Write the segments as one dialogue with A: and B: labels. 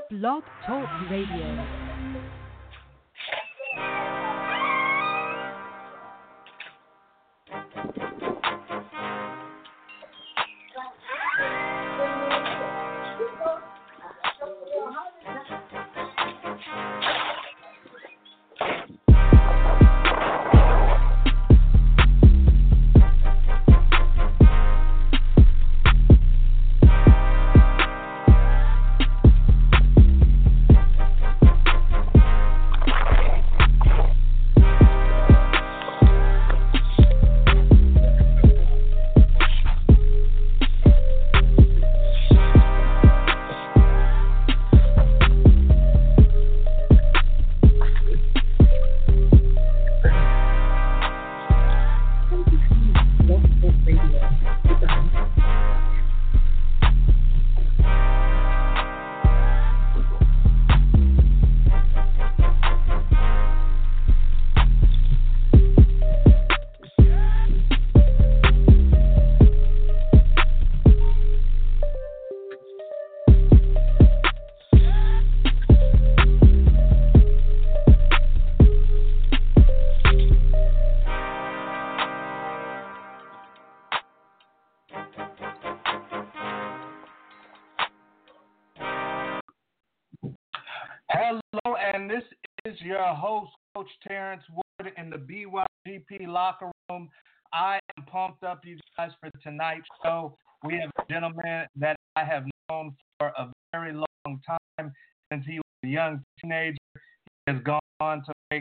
A: Blog Talk Radio.
B: Hello, and this is your host, Coach Terrence Wood, in the BYGP locker room. I am pumped up, you guys, for tonight's show. We have a gentleman that I have known for a very long time since he was a young teenager. He has gone on to make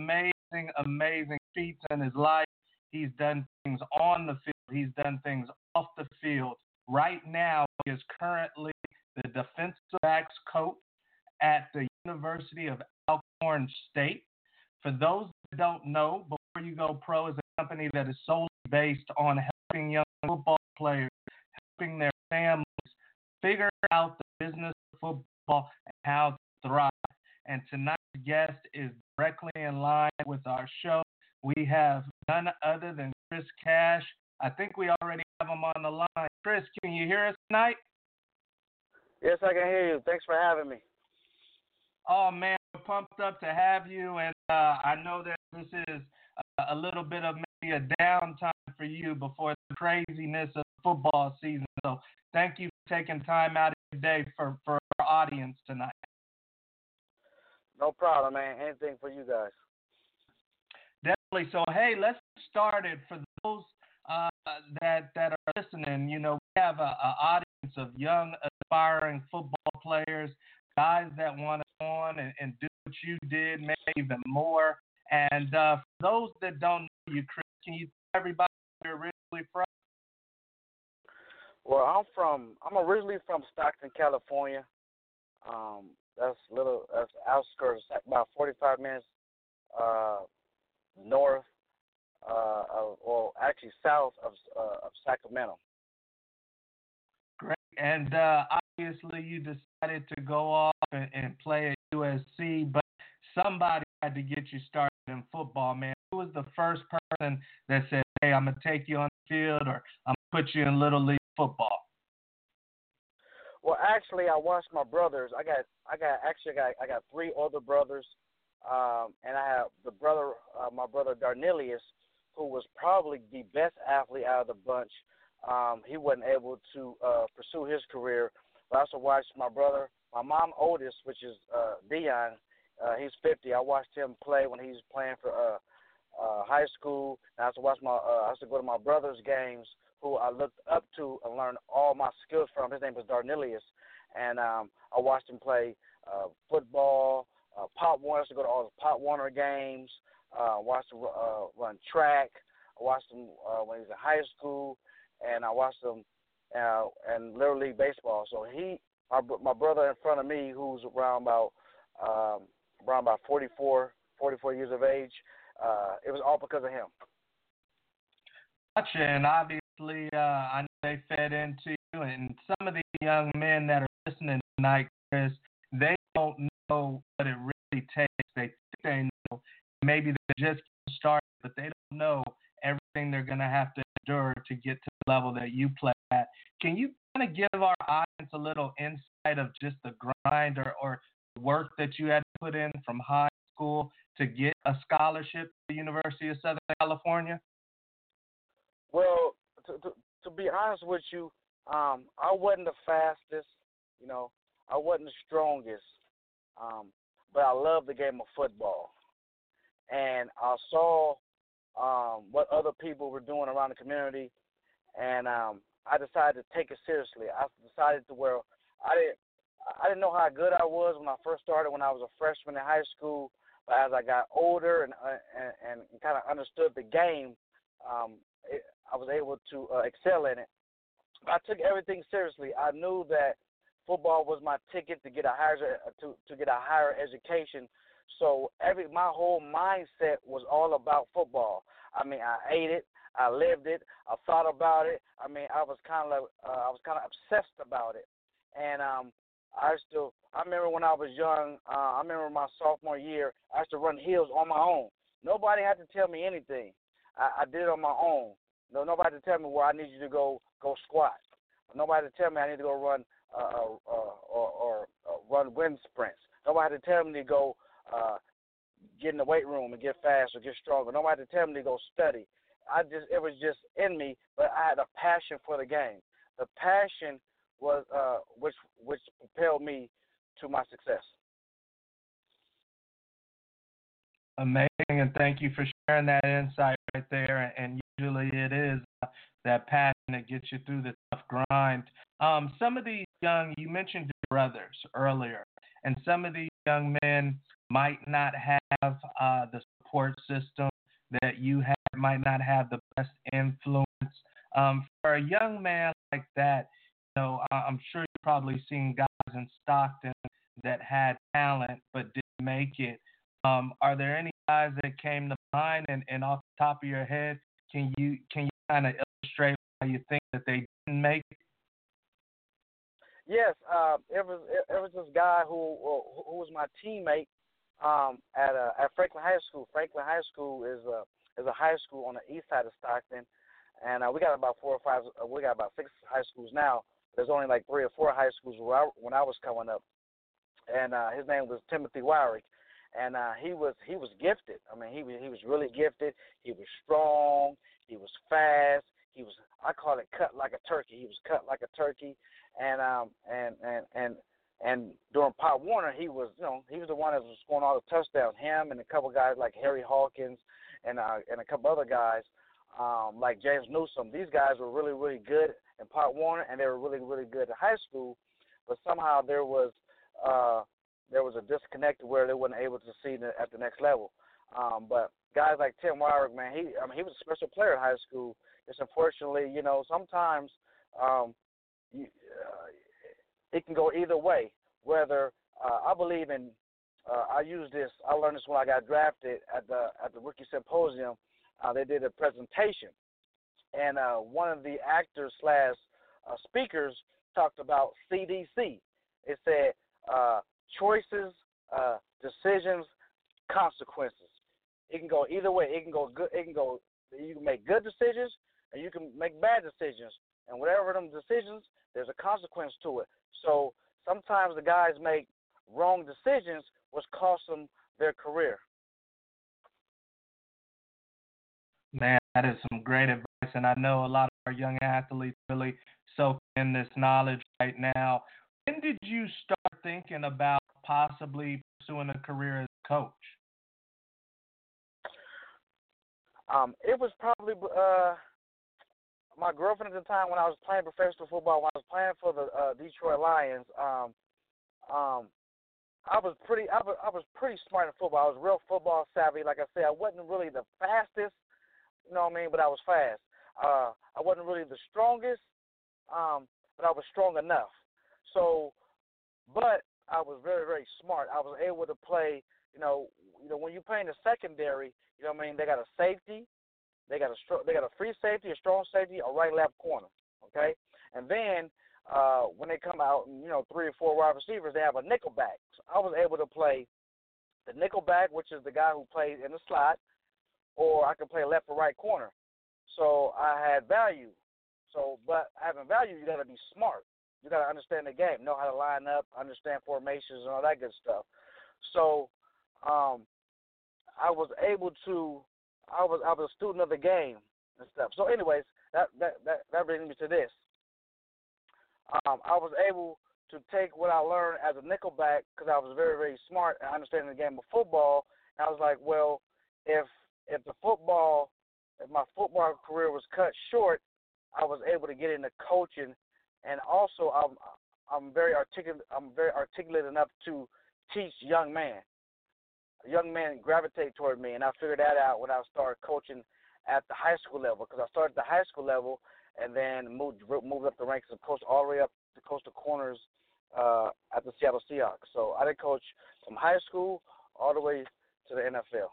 B: amazing feats in his life. He's done things on the field. He's done things off the field. Right now, he is currently the defensive backs coach at the University of Alcorn State. For those that don't know, Before You Go Pro is a company that is solely based on helping young football players, helping their families figure out the business of football and how to thrive. And tonight's guest is directly in line with our show. We have none other than Chris Cash. I think we already have him on the line. Chris, can you hear us tonight?
C: Yes, I can hear you. Thanks for having me.
B: Oh, man, we're pumped up to have you, and I know that this is a little bit of maybe a downtime for you before the craziness of football season. So thank you for taking time out of your day for our audience tonight.
C: No problem, man. Anything for you guys.
B: Definitely. So, hey, let's get started. For those that are listening, you know, we have an audience of young, aspiring football players, guys that want to go on and do what you did, maybe even more. And for those that don't know you, Chris, can you tell everybody where you're originally from?
C: Well, I'm originally from Stockton, California. That's outskirts, about 45 minutes north, actually south of Sacramento.
B: Great. And obviously you decided to go off and play at USC, but somebody had to get you started in football, man. Who was the first person that said, hey, I'm going to take you on the field, or I'm going to put you in Little League football?
C: Well, actually, I watched my brothers. I got three older brothers, and I have my brother Darnelius, who was probably the best athlete out of the bunch. He wasn't able to pursue his career. But I also watched my brother, my mom oldest, which is Dion. He's 50. I watched him play when he was playing for high school. And I used to go to my brother's games, who I looked up to and learned all my skills from. His name was Darnelius, and I watched him play football, Pop Warner. I used to go to all the Pop Warner games. Watched him run track. I watched him when he was in high school, and I watched him in Little League baseball. So my brother in front of me, who's around about 44 years of age, it was all because of him.
B: Gotcha, and obviously I know they fed into you, and some of the young men that are listening tonight, Chris, they don't know what it really takes. They think they know. Maybe they're just started, but they don't know everything they're going to have to endure to get to the level that you play at. Can you kind kind of give our audience a little insight of just the grind or work that you had to put in from high school to get a scholarship to the University of Southern California?
C: Well, to be honest with you, I wasn't the fastest, I wasn't the strongest, but I love the game of football. And I saw what other people were doing around the community, and I decided to take it seriously. I decided to where I didn't know how good I was when I first started when I was a freshman in high school, but as I got older and kind of understood the game, I was able to excel in it. I took everything seriously. I knew that football was my ticket to get a higher education. So my whole mindset was all about football. I mean, I ate it, I lived it, I thought about it. I mean, I was kind of obsessed about it. And I remember when I was young. I remember my sophomore year, I used to run hills on my own. Nobody had to tell me anything. I did it on my own. Nobody had to tell me where I need you to go squat. Nobody had to tell me I need to go run or run wind sprints. Nobody had to tell me to go get in the weight room and get fast or get stronger. Nobody had to tell me to go study. It was just in me, but I had a passion for the game. The passion was which propelled me to my success.
B: Amazing, and thank you for sharing that insight right there. And usually it is that passion that gets you through the tough grind. Some of these you mentioned your brothers earlier, and some of these young men might not have the support system that you had, might not have the best influence. For a young man like that, I'm sure you've probably seen guys in Stockton that had talent but didn't make it. Are there any guys that came to mind, and off the top of your head, can you kind of illustrate why you think that they didn't make it?
C: Yes, it was this guy who was my teammate at Franklin High School. Franklin High School is a high school on the east side of Stockton, and we got about 4 or 5. We got about 6 high schools now. There's only like 3 or 4 high schools when I was coming up, and his name was Timothy Wyrick, and he was gifted. I mean, he was really gifted. He was strong. He was fast. I call it cut like a turkey. He was cut like a turkey, and during Pop Warner, he was the one that was scoring all the touchdowns. Him and a couple guys like Harry Hawkins and a couple other guys like James Newsom. These guys were really, really good in Pop Warner, and they were really, really good at high school. But somehow there was a disconnect where they weren't able to see at the next level. But guys like Tim Wyrick, man, he was a special player in high school. It's unfortunately, sometimes it can go either way. Whether I believe in, I learned this when I got drafted at the Rookie Symposium. They did a presentation, and one of the actors / speakers talked about CDC. It said choices, decisions, consequences. It can go either way. It can go good. You can make good decisions, and you can make bad decisions. And whatever them decisions, there's a consequence to it. So sometimes the guys make wrong decisions, which cost them their career.
B: Man, that is some great advice, and I know a lot of our young athletes really soak in this knowledge right now. When did you start thinking about possibly pursuing a career as a coach?
C: It was probably my girlfriend at the time when I was playing professional football. When I was playing for the Detroit Lions, I was pretty smart in football. I was real football savvy. Like I said, I wasn't really the fastest, but I was fast. I wasn't really the strongest, but I was strong enough. So, but I was very, very smart. I was able to play. When you play in the secondary, they got a safety, they got a free safety, a strong safety, a right, left corner. Okay, and then when they come out, 3 or 4 wide receivers, they have a nickel back. So I was able to play the nickel back, which is the guy who plays in the slot, or I could play left or right corner. So I had value. So, but having value, you got to be smart. You got to understand the game, know how to line up, understand formations and all that good stuff. So, I was able to. I was a student of the game and stuff. So, anyways, that brings me to this. I was able to take what I learned as a nickelback because I was very, very smart and understanding the game of football. And I was like, well, if my football career was cut short, I was able to get into coaching, and also I'm very articulate. I'm very articulate enough to teach young men. Young men gravitate toward me, and I figured that out when I started coaching at the high school level. Because I started at the high school level and then moved up the ranks and coached all the way up to coach the corners at the Seattle Seahawks. So I did coach from high school all the way to the NFL.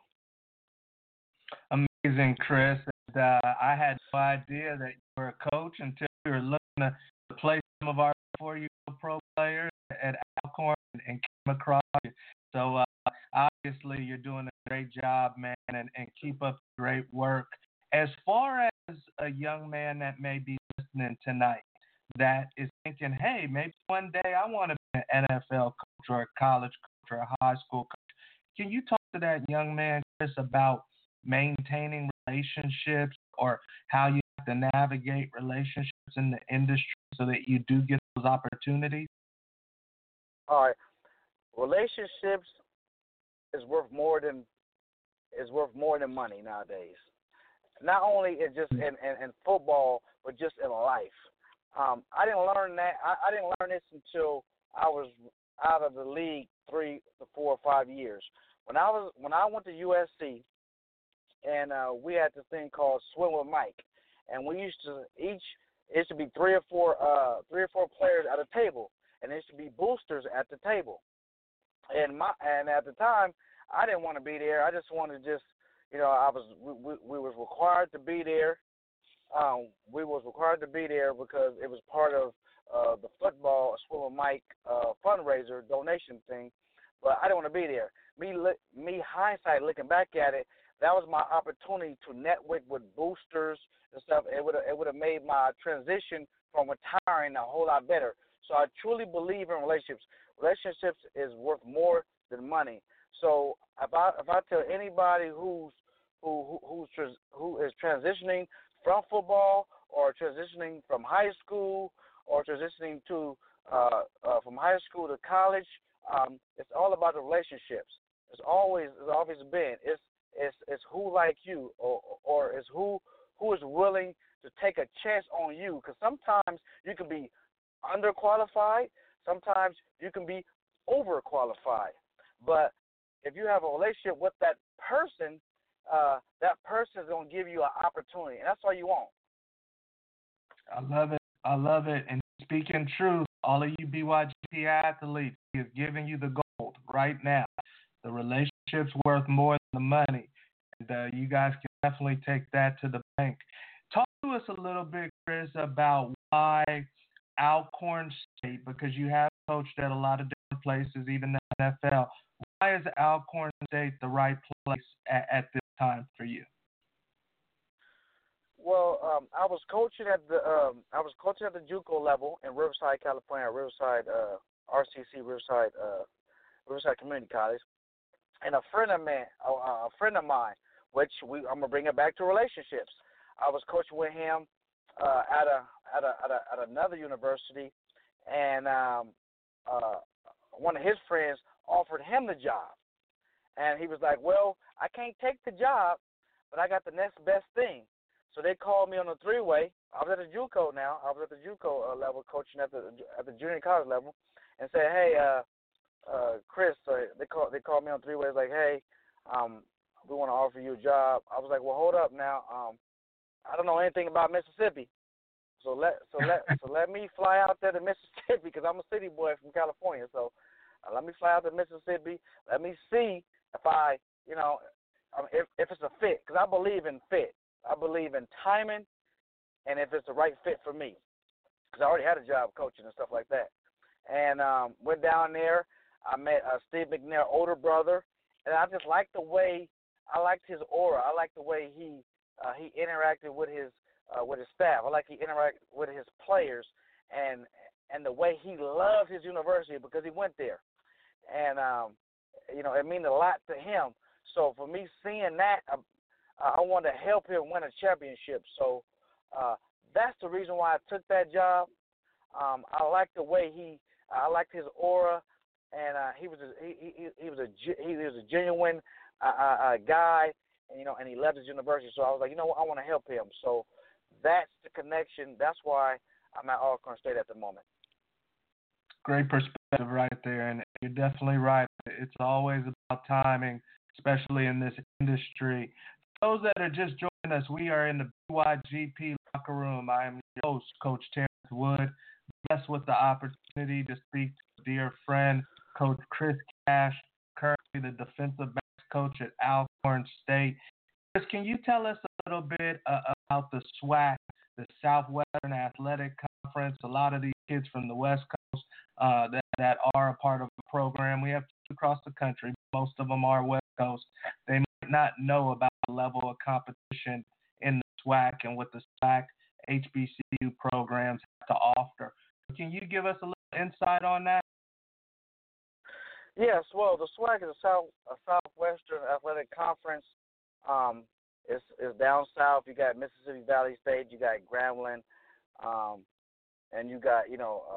B: Amazing, Chris. And, I had no idea that you were a coach until we were looking to play some of our 4U pro players at Alcorn and came across you. So obviously you're doing a great job, man, and keep up the great work. As far as a young man that may be listening tonight that is thinking, hey, maybe one day I want to be an NFL coach or a college coach or a high school coach, can you talk to that young man, Chris, about maintaining relationships or how you have to navigate relationships in the industry so that you do get those opportunities?
C: All right. Relationships is worth more than money nowadays. Not only in just in football, but just in life. I didn't learn that. I didn't learn this until I was out of the league 3 to 4 or 5 years. When I went to USC, and we had this thing called Swim with Mike, and we used to it used to be three or four players at a table, and there used to be boosters at the table. And at the time, I didn't want to be there. I just wanted to we was required to be there. We was required to be there because it was part of the football Swim with Mike fundraiser donation thing. But I didn't want to be there. Me hindsight looking back at it, that was my opportunity to network with boosters and stuff. It would have made my transition from retiring a whole lot better. So I truly believe in relationships. Relationships is worth more than money. So if I tell anybody who is transitioning from football or transitioning from high school or transitioning to from high school to college, it's all about the relationships. It's always been. It's who like you or it's who is willing to take a chance on you. Because sometimes you can be underqualified. Sometimes you can be overqualified. But if you have a relationship with that person is going to give you an opportunity, and that's all you want.
B: I love it. And speaking truth, all of you BYGP athletes, he is giving you the gold right now. The relationship's worth more than the money. And you guys can definitely take that to the bank. Talk to us a little bit, Chris, about why Alcorn State, because you have coached at a lot of different places, even the NFL. Why is Alcorn State the right place at this time for you?
C: Well, I was coaching at the JUCO level in Riverside, California, Riverside RCC, Riverside Community College, and a friend of mine, which I'm gonna bring it back to relationships. I was coaching with him at another university, and one of his friends offered him the job, and he was like, "Well, I can't take the job, but I got the next best thing." So they called me on the three-way. I was at the JUCO now. I was at the JUCO level, coaching at the junior college level, and said, "Hey, Chris," they called me on three-way. Like, "Hey, we want to offer you a job." I was like, "Well, hold up now. I don't know anything about Mississippi, so let me fly out there to Mississippi because I'm a city boy from California. So let me fly out to Mississippi. Let me see if if it's a fit, because I believe in fit. I believe in timing, and if it's the right fit for me, because I already had a job coaching and stuff like that. And went down there. I met Steve McNair, older brother, and I just liked the way I liked his aura. I liked the way he interacted with his staff. I like he interacted with his players, and and the way he loved his university because he went there. And, it means a lot to him. So for me seeing that, I wanted to help him win a championship. So that's the reason why I took that job. I liked the way I liked his aura, and he was a genuine guy, and he loved his university. So I was like, I want to help him. So that's the connection. That's why I'm at Alcorn State at the moment.
B: Great perspective right there, and you're definitely right. It's always about timing, especially in this industry. For those that are just joining us, we are in the BYGP locker room. I am your host, Coach Terrence Wood. Blessed with the opportunity to speak to a dear friend, Coach Chris Cash, currently the defensive backs coach at Alcorn State. Chris, can you tell us a little bit about the SWAC, the Southwestern Athletic Conference? A lot of these kids from the West Coast that are a part of the program. We have across the country. Most of them are West Coast. They might not know about the level of competition in the SWAC and what the SWAC HBCU programs have to offer. Can you give us a little insight on that?
C: Yes, well, the SWAC is a Southwestern Athletic Conference. It's down south. You got Mississippi Valley State, you got Grambling, and you got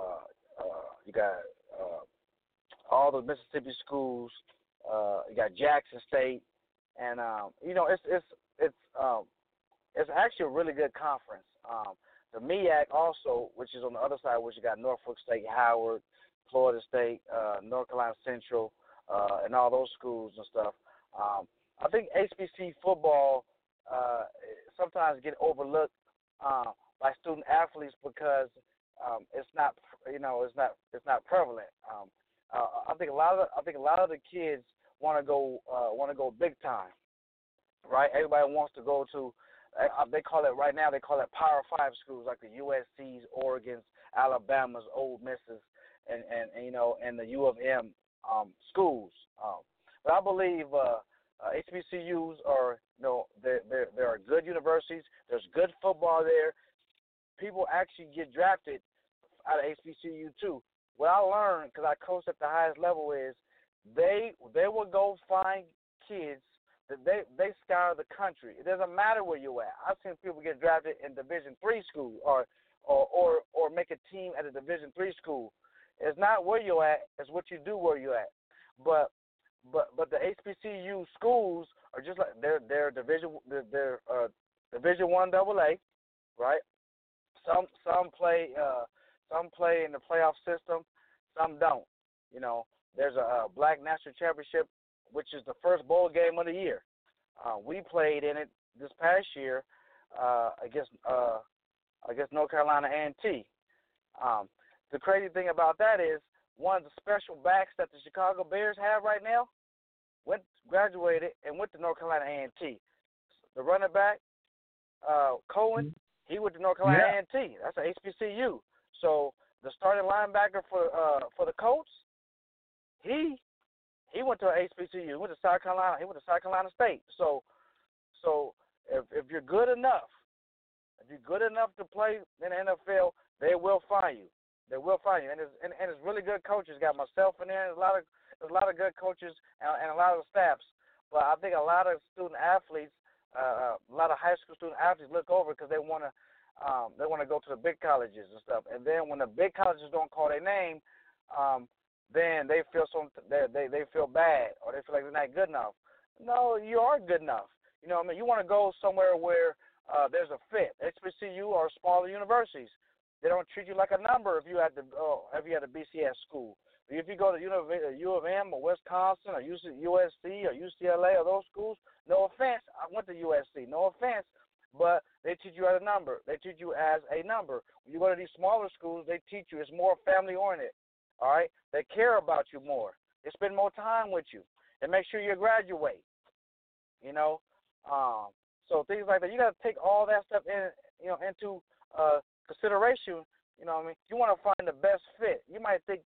C: all the Mississippi schools. You got Jackson State, and it's actually a really good conference. The MEAC also, which is on the other side, which you got Norfolk State, Howard, Florida State, North Carolina Central, and all those schools and stuff. I think HBC football sometimes get overlooked by student athletes because it's not prevalent. I think a lot of the kids want to go big time, right? Everybody wants to go to. They call it right now. They call it Power 5 schools like the USC's, Oregon's, Alabama's, Ole Miss's, and the U of M schools. But I believe HBCUs are there are good universities. There's good football there. People actually get drafted out of HBCU too. What I learned, because I coached at the highest level, is they will go find kids that they scour the country. It doesn't matter where you're at. I've seen people get drafted in Division III school or make a team at a Division III school. It's not where you're at; it's what you do where you're at. But the HBCU schools are just like they're Division I AA, right? Some play in the playoff system, some don't. There's a Black National Championship, which is the first bowl game of the year. We played in it this past year against North Carolina A&T. The crazy thing about that is one of the special backs that the Chicago Bears have right now graduated and went to North Carolina A&T. The running back, Cohen, he went to North Carolina A&T. That's an HBCU. So the starting linebacker for the Colts, he went to an HBCU. He went to South Carolina. He went to South Carolina State. So if you're good enough, to play in the NFL, they will find you. They will find you. And it's really good coaches. Got myself in there. There's a lot of good coaches and a lot of staffs. But I think a lot of student athletes, a lot of high school student athletes look over because they want to go to the big colleges and stuff. And then when the big colleges don't call their name, then they feel they feel bad or they feel like they're not good enough. No, you are good enough. You want to go somewhere where there's a fit. HBCU or smaller universities. They don't treat you like a number if you had a BCS school. If you go to U of M or Wisconsin or USC or UCLA or those schools, no offense, I went to USC, no offense, but they teach you as a number. They teach you as a number. When you go to these smaller schools, they teach you it's more family-oriented, all right? They care about you more. They spend more time with you. They make sure you graduate, So things like that, you got to take all that stuff into consideration. You want to find the best fit. You might think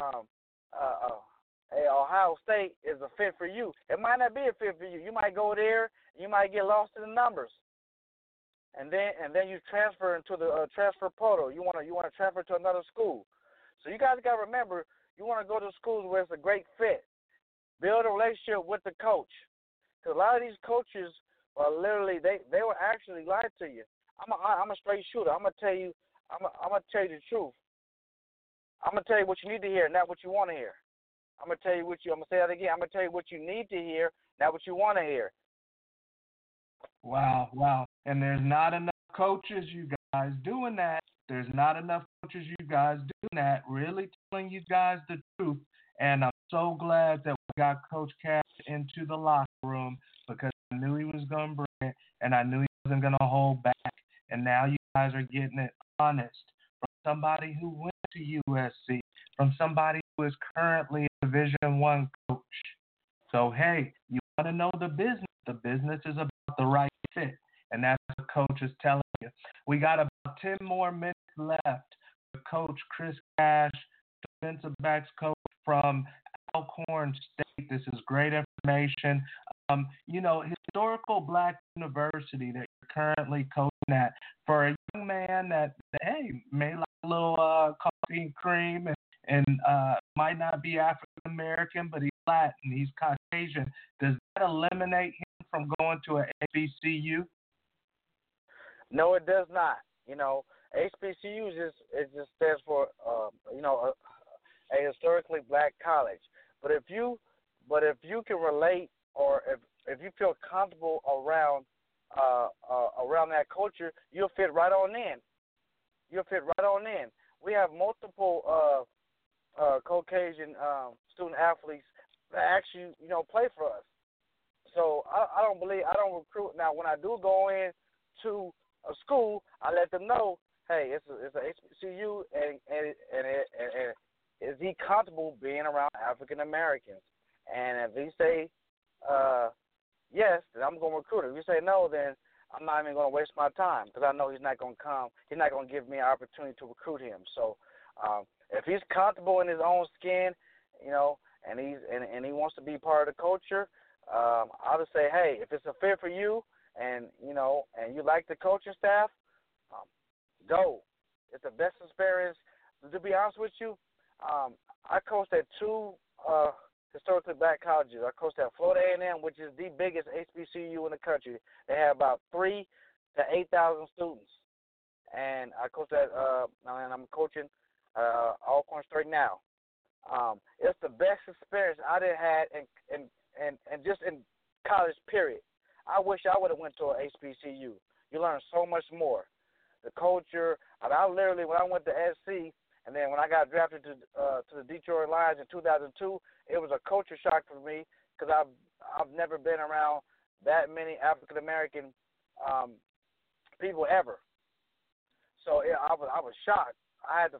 C: Ohio State is a fit for you. It might not be a fit for you. You might go there, and you might get lost in the numbers, and then you transfer into the transfer portal. You want to transfer to another school. So you guys got to remember, you want to go to schools where it's a great fit. Build a relationship with the coach. Because a lot of these coaches are literally, they will actually lie to you. I'm a straight shooter. I'm gonna tell you the truth. I'm gonna tell you what you need to hear, not what you want to hear. I'm gonna say that again. I'm gonna tell you what you need to hear, not what you want to hear.
B: Wow. And there's not enough coaches, you guys, doing that. There's not enough coaches, you guys, doing that, really telling you guys the truth. And I'm so glad that we got Coach Cash into the locker room because I knew he was going to bring it, and I knew he wasn't going to hold back. And now you guys are getting it honest from somebody who went to USC, from somebody who is currently a Division I coach. So, hey, you want to know the business. The business is about the right fit, and that's what Coach is telling you. We got about 10 more minutes left with Coach Chris Cash, defensive backs coach from Alcorn State. This is great information. Historical Black University that you're currently coaching at, for a young man that hey, may like a little coffee and cream and might not be African American, but he's Latin, he's Caucasian. Does that eliminate him from going to an HBCU?
C: No, it does not. HBCU it just stands for a historically black college. But if you can relate, or if you feel comfortable around that culture, you'll fit right on in. We have multiple Caucasian student athletes that actually play for us. So I don't recruit. Now when I do go in to a school, I let them know, hey, it's a HBCU, and is he comfortable being around African Americans? And if he say yes, then I'm going to recruit him. If you say no, then I'm not even going to waste my time because I know he's not going to come. He's not going to give me an opportunity to recruit him. So if he's comfortable in his own skin, and he wants to be part of the culture, I'll just say, hey, if it's a fit for you, and you like the coaching staff, go. It's the best experience. To be honest with you, I coached at two historically black colleges. I coached at Florida A&M, which is the biggest HBCU in the country. They have about 3,000 to 8,000 students. And I coached at, and I'm coaching Alcorn State now. It's the best experience I done had and just in college, period. I wish I would have went to an HBCU. You learn so much more. The culture. I literally, when I went to SC, and then when I got drafted to the Detroit Lions in 2002, it was a culture shock for me because I've never been around that many African American people ever. So I was shocked. I had to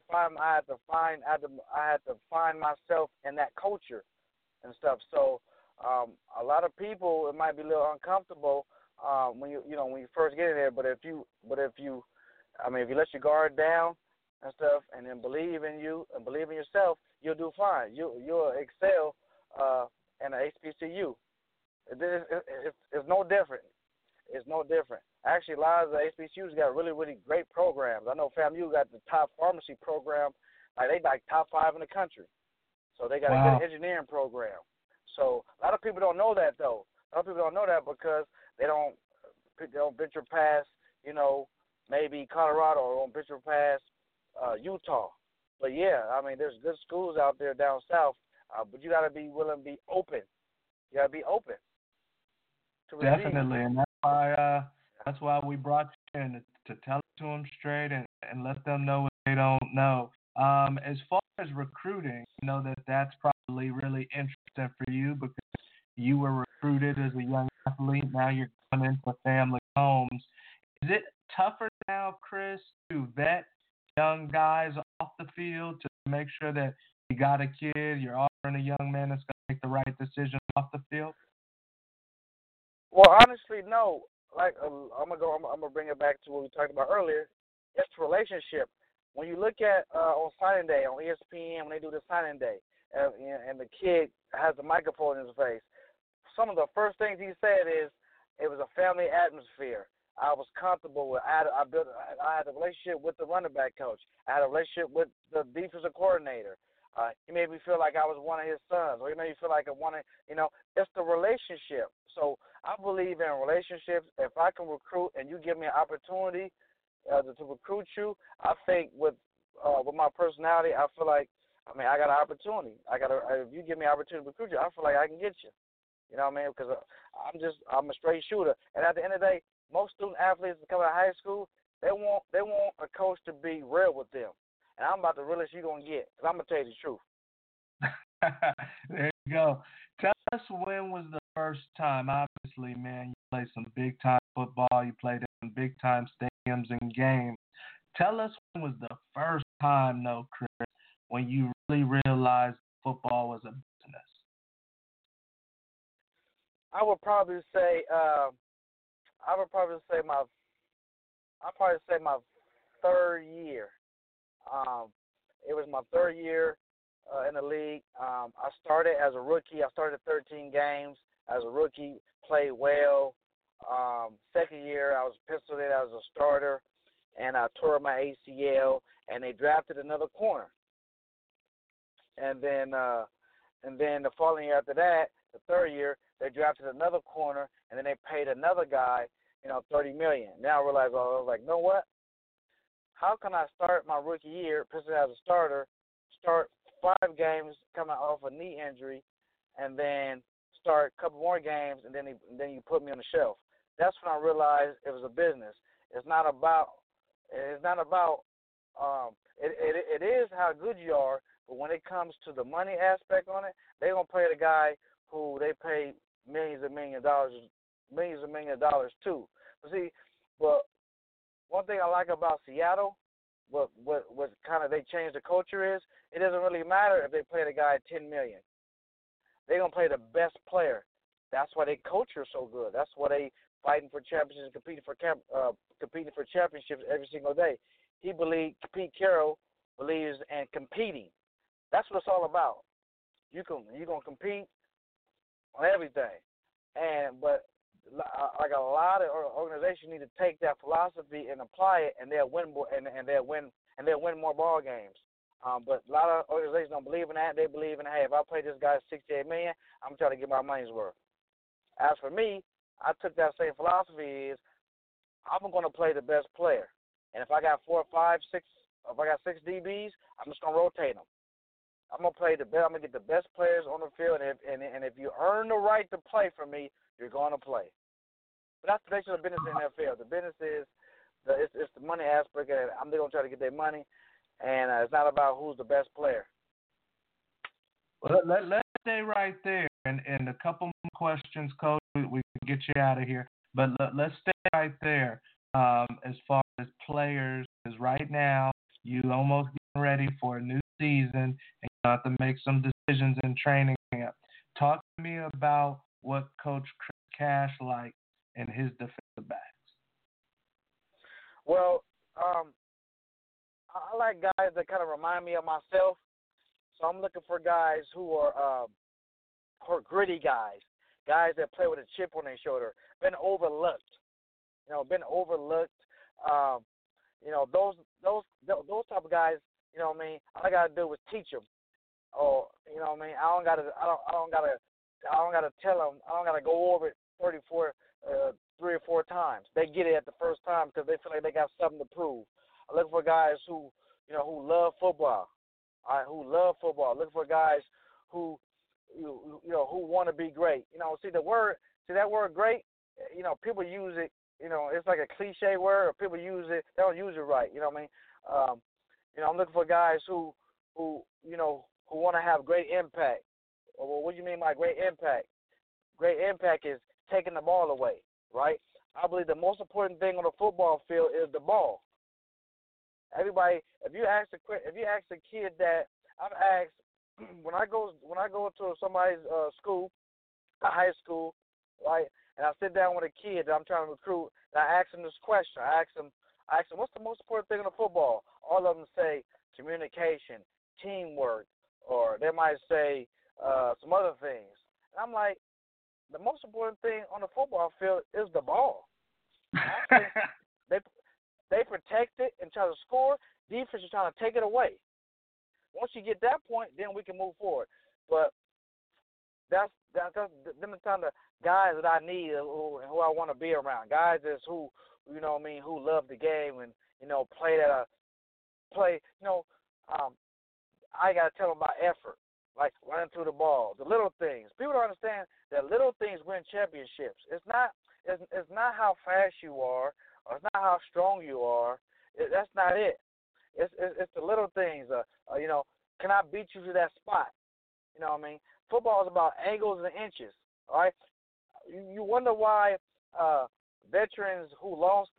C: find myself in that culture and stuff. So a lot of people, it might be a little uncomfortable when you first get in there. But if you let your guard down and stuff, and then believe in you and believe in yourself, you'll do fine. You'll excel in an HBCU. It's no different. It's no different. Actually, a lot of the HBCUs got really, really great programs. I know FAMU got the top pharmacy program. They top 5 in the country. So they got a good engineering program. So a lot of people don't know that, though. A lot of people don't know that because they don't venture past, maybe Colorado, or don't venture past Utah. But, yeah, there's good schools out there down south, but you got to be willing to be open. You got to be open to receive.
B: Definitely, and that's why we brought you in, to tell it to them straight and let them know what they don't know. As far as recruiting, that's probably really interesting for you because you were recruited as a young athlete. Now you're going into family homes. Is it tougher now, Chris, to vet young guys off the field to make sure that you got a kid, you're offering a young man that's going to make the right decision off the field?
C: Well, honestly, no. I'm gonna bring it back to what we talked about earlier. It's the relationship. When you look at on signing day on ESPN, when they do the signing day, and the kid has a microphone in his face, some of the first things he said is it was a family atmosphere. I was comfortable with. I had a relationship with the running back coach. I had a relationship with the defensive coordinator. He made me feel like I was one of his sons, or he made me feel like I wanted, it's the relationship. So I believe in relationships. If I can recruit and you give me an opportunity to recruit you, I think with my personality, I feel like, I got an opportunity. If you give me an opportunity to recruit you, I feel like I can get you. You know what I mean? Because I'm a straight shooter. And at the end of the day, most student athletes that come out of high school, they want a coach to be real with them. And I'm about the realest you're going to get, because I'm going to tell you the truth.
B: There you go. Tell us, when was the first time? Obviously, man, you played some big-time football. You played in big-time stadiums and games. Tell us, when was the first time, though, Chris, when you really realized football was a business?
C: I would probably say my third year. It was my third year in the league. I started as a rookie. I started 13 games as a rookie, played well. Second year, I was penciled in as a starter, and I tore my ACL, and they drafted another corner. And then the following year after that, the third year, they drafted another corner, and then they paid another guy, $30 million. Now I realize, I was like, you know what? How can I start my rookie year, penciled as a starter, start 5 games coming off a knee injury, and then start a couple more games, and then you put me on the shelf? That's when I realized it was a business. It is how good you are, but when it comes to the money aspect on it, they're gonna pay the guy who they pay millions and millions of dollars to. But one thing I like about Seattle, what kind of they changed the culture is, it doesn't really matter if they play the guy $10 million. They're gonna play the best player. That's why their culture is so good. That's why they fighting for championships, competing for championships every single day. Pete Carroll believes in competing. That's what it's all about. You're gonna compete on everything, but like a lot of organizations need to take that philosophy and apply it, and they'll win more, and they'll win more ball games. But a lot of organizations don't believe in that. They believe in, hey, if I play this guy $68 million, I'm trying to get my money's worth. As for me, I took that same philosophy. I'm going to play the best player, and if I got 4, 5, 6, if I got 6 DBs, I'm just going to rotate them. I'm going to play the best. I'm going to get the best players on the field, and if you earn the right to play for me, you're going to play. But that's the nature of the business in the NFL. The business is it's the money aspect, and I'm going to try to get their money, and it's not about who's the best player.
B: Well, let's stay right there, and a couple more questions, Coach. We can get you out of here, but let's stay right there. As far as players, because right now you almost getting ready for a new season, and you have to make some decisions in training camp. Talk to me about what Coach Chris Cash likes in his defensive backs.
C: Well, I like guys that kind of remind me of myself. So I'm looking for guys who are gritty guys that play with a chip on their shoulder, been overlooked. Those type of guys. You know what I mean? All I gotta do is teach them. Or you know what I mean? I don't gotta tell them. I don't gotta go over it 3 or 4 times. They get it at the first time because they feel like they got something to prove. I look for guys who love football. Who love football. Look for guys who who want to be great. See that word great. People use it. It's like a cliche word. Or people use it. They don't use it right. You know what I mean? I'm looking for guys who want to have great impact. Well, what do you mean by great impact? Great impact is taking the ball away, right? I believe the most important thing on the football field is the ball. Everybody, if you ask a kid that I've asked when I go to somebody's school, a high school, right, and I sit down with a kid that I'm trying to recruit, and I ask him this question. I ask him, what's the most important thing in the football? All of them say communication, teamwork, or they might say some other things. And I'm like, the most important thing on the football field is the ball. They protect it and try to score. Defense is trying to take it away. Once you get that point, then we can move forward. But that's them the kind of guys that I need, who I want to be around. Guys that's who who love the game and play. I gotta tell them about effort, like running through the ball, the little things. People don't understand that little things win championships. It's not how fast you are, or it's not how strong you are. That's not it. It's the little things. Can I beat you to that spot? You know what I mean? Football is about angles and inches. All right. You wonder why veterans who lost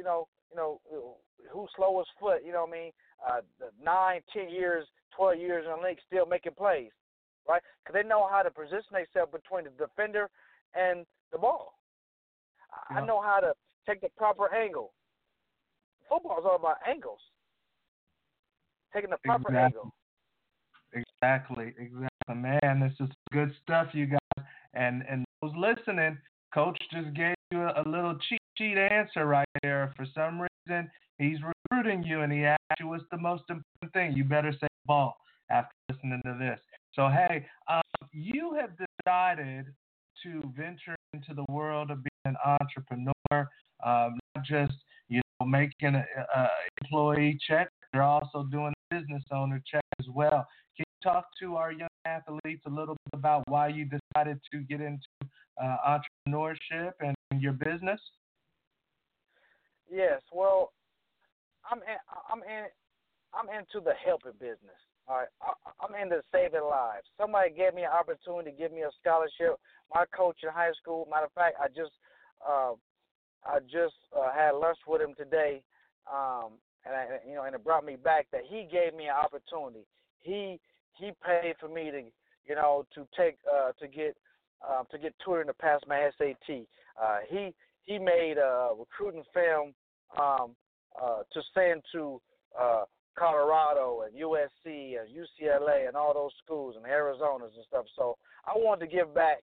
C: who slow his foot. 9, 10 years, 12 years in the league, still making plays, right? Because they know how to position themselves between the defender and the ball. I know how to take the proper angle. Football is all about angles. Taking the proper angle.
B: Exactly. Man, this is good stuff, you guys. And those listening, Coach just gave you a little cheat sheet answer right there. For some reason, he's recruiting you, and he asked you what's the most important thing. You better say ball after listening to this. So, hey, you have decided to venture into the world of being an entrepreneur, not just making an employee check. You're also doing a business owner check as well. Can you talk to our young athletes a little bit about why you decided to get into entrepreneurship and your business?
C: Yes. Well, I'm into the helping business. All right, I'm into saving lives. Somebody gave me an opportunity, give me a scholarship. My coach in high school, matter of fact, I just had lunch with him today, and it brought me back that he gave me an opportunity. He paid for me to get tutoring to pass my SAT. He made a recruiting film to send to Colorado and USC and UCLA and all those schools and Arizona's and stuff. So I wanted to give back.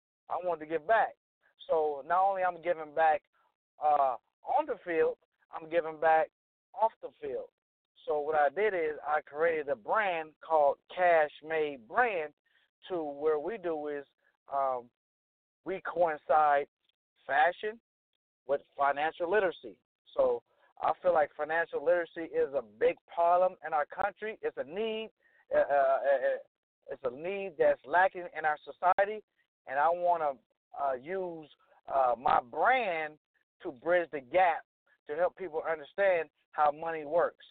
C: So not only I'm giving back on the field, I'm giving back off the field. So what I did is I created a brand called Cash Made Brand, to where we do is we coincide fashion with financial literacy. So I feel like financial literacy is a big problem in our country. It's a need. It's a need that's lacking in our society, and I want to use my brand to bridge the gap to help people understand how money works.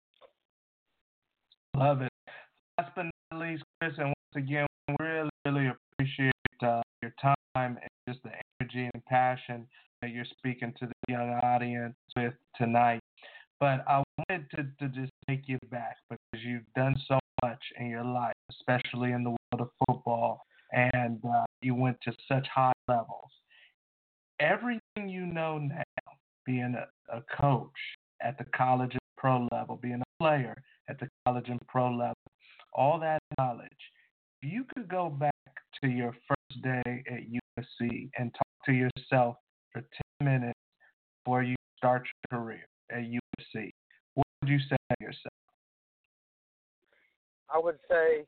B: Love it. Last but not least, Chris, and once again, we really, really appreciate your time and just the energy and passion that you're speaking to the young audience with tonight. But I wanted to just take you back, because you've done so much in your life, especially in the world of football, and you went to such high levels. Everything you know now, being a coach at the college and pro level, being a player at the college and pro level, all that knowledge, if you could go back to your first day at USC and talk to yourself for 10 minutes before you start your career at USC, what would you say to yourself?
C: I would say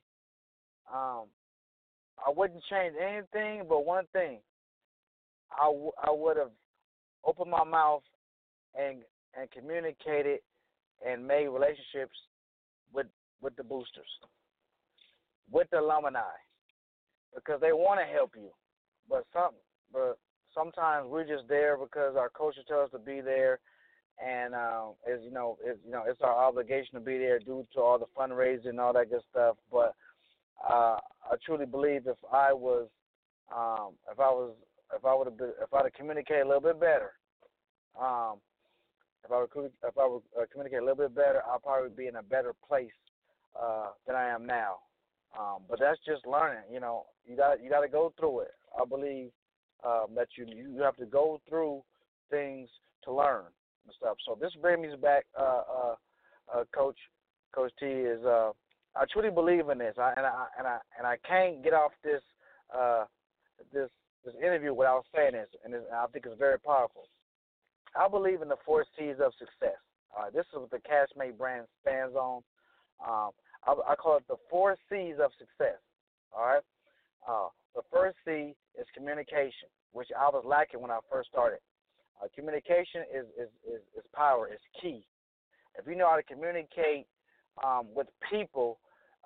C: I wouldn't change anything but one thing. I would have opened my mouth and communicated and made relationships with the boosters, with the alumni, because they want to help you. But sometimes we're just there because our coaches tell us to be there, and it's our obligation to be there due to all the fundraising and all that good stuff. But I truly believe if I'd have communicated a little bit better, if I would communicate a little bit better, I'll probably be in a better place than I am now. But that's just learning. You got to go through it. I believe that you have to go through things to learn and stuff. So this brings me back, Coach T, is I truly believe in this, and I can't get off this interview without saying this, and I think it's very powerful. I believe in the 4 C's of success. This is what the Cash Made brand stands on. I call it the 4 C's of success. All right. The first C is communication, which I was lacking when I first started. Communication is power. It's key. If you know how to communicate with people,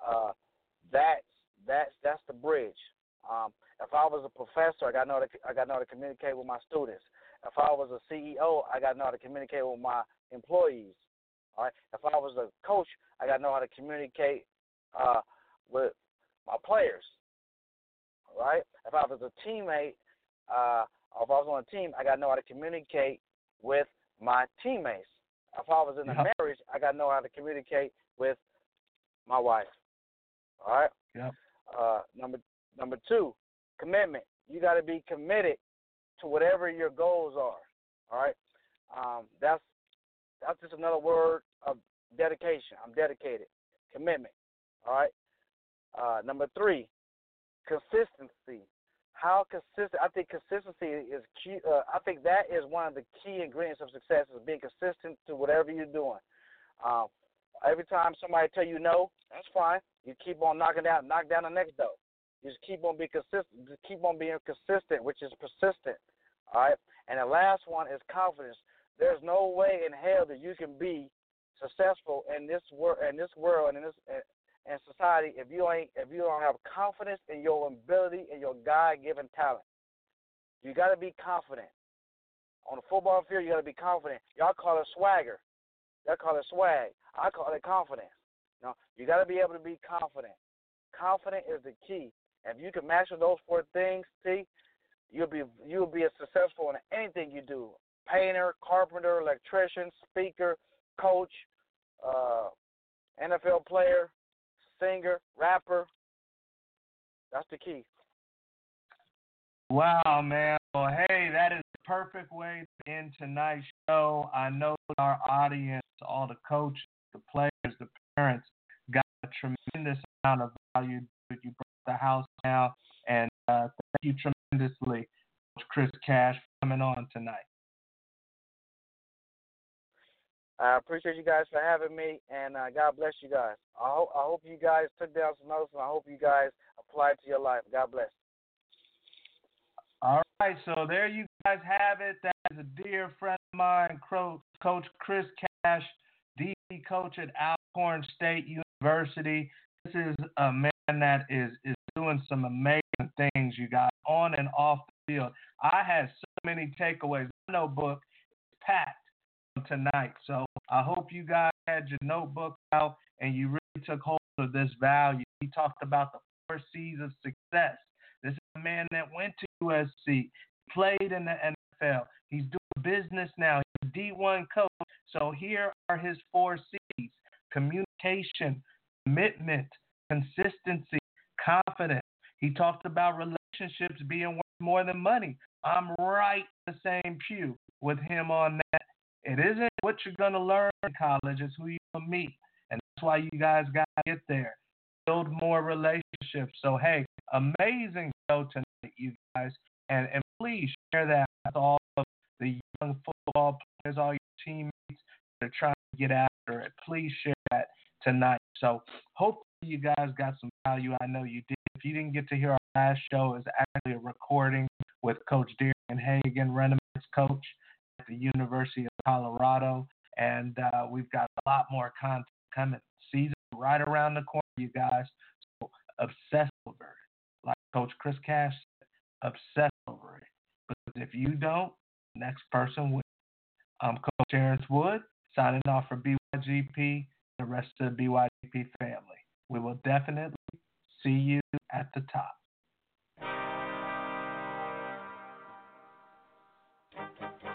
C: that's the bridge. If I was a professor, I got to know how to communicate with my students. If I was a CEO, I got to know how to communicate with my employees. All right. If I was a coach, I got to know how to communicate with my players. All right. If I was a teammate, or if I was on a team, I got to know how to communicate with my teammates. If I was in a marriage, I got to know how to communicate with my wife. All right.
B: Yeah.
C: Number 2, commitment. You got to be committed to whatever your goals are. All right. That's just another word of dedication. I'm dedicated. Commitment. All right. Number 3, consistency. How consistent? I think consistency is key. I think that is one of the key ingredients of success is being consistent to whatever you're doing. Every time somebody tell you no, that's fine. You keep on knock down the next door. You just keep on being consistent. Just keep on being consistent, which is persistent. All right. And the last one is confidence. There's no way in hell that you can be successful in this world and in society if you don't have confidence in your ability and your God-given talent. You got to be confident. On the football field, you got to be confident. Y'all call it swagger. Y'all call it swag. I call it confidence. You got to be able to be confident. Confident is the key. If you can master those 4 things, you'll be as successful in anything you do. Painter, carpenter, electrician, speaker, coach, NFL player, singer, rapper. That's the key.
B: Wow, man. Well, hey, that is the perfect way to end tonight's show. I know our audience, all the coaches, the players, the parents, got a tremendous amount of value. You brought the house down, and thank you tremendously, Coach Chris Cash, for coming on tonight.
C: I appreciate you guys for having me, and God bless you guys. I hope you guys took down some notes, and I hope you guys apply it to your life. God bless.
B: All right, so there you guys have it. That is a dear friend of mine, Coach Chris Cash, DC coach at Alcorn State University. This is a man that is doing some amazing things, you guys, on and off the field. I had so many takeaways. My notebook is packed tonight, so I hope you guys had your notebook out and you really took hold of this value. He talked about the 4 C's of success. This is a man that went to USC, played in the NFL. He's doing business now. He's a D1 coach. So here are his 4 C's: communication, commitment, consistency, confidence. He talked about relationships being worth more than money. I'm right in the same pew with him on that. It isn't what you're going to learn in college, it's who you're going to meet. And that's why you guys got to get there. Build more relationships. So, hey, amazing show tonight, you guys. And please share that with all of the young football players, all your teammates that are trying to get after it. Please share that tonight. So hopefully you guys got some value. I know you did. If you didn't get to hear our last show, it's actually a recording with Coach Darian Hagan, Renaissance coach at the University of Colorado. And we've got a lot more content coming. Season right around the corner, you guys. So obsess over it. Like Coach Chris Cash said, obsess over it. Because if you don't, the next person will. I'm Coach Terrence Wood, signing off for BYGP, the rest of the BYGP family. We will definitely see you at the top.